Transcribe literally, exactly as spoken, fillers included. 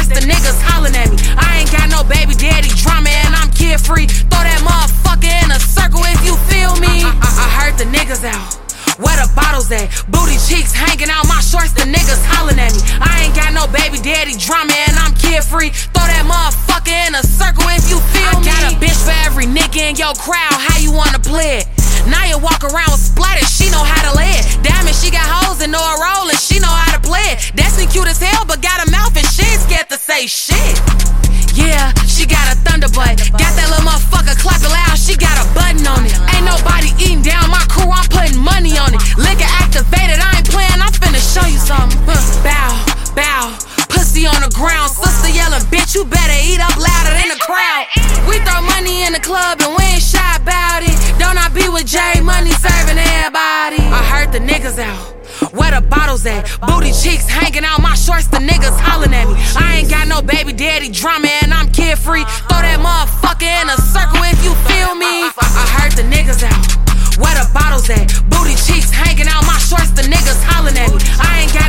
shorts, the niggas hollering at me. I ain't got no baby daddy drama and I'm kid free. Throw that motherfucker in a circle if you feel me. I, I, I heard the niggas out. Where the bottles at? Booty cheeks hanging out my shorts, the niggas hollering at me. I ain't got no baby daddy drama and I'm kid free. Throw that motherfucker in a circle if you feel I me. I got a bitch for every nigga in your crowd, how you wanna play it? Now you walk around with splatters, she know how to lay it. Diamond, she got hoes and know a roll and she know how to play it. Destiny cute as hell but got a mouth and she ain't scared to say shit. Yeah, she got a thunder butt. Got that little motherfucker clapping loud, she got a button on it. Ain't nobody eating down my crew, I'm putting money on it. Liquor activated, I ain't playing, I'm finna show you something. Huh. Bow, bow, pussy on the ground. Sister yelling, bitch, you better eat up louder than the crowd. We throw money in the club and we ain't shy about it. Don't I be with J Money serving everybody? I heard the niggas out. Where the bottles at? Booty cheeks hanging out my shorts, the niggas hollering at me. I ain't got no baby daddy drama and I'm kid free. Throw that motherfucker in a circle if you feel me. I, I heard the niggas out. Where the bottles at? Booty cheeks hanging out my shorts, the niggas hollering at me. I ain't got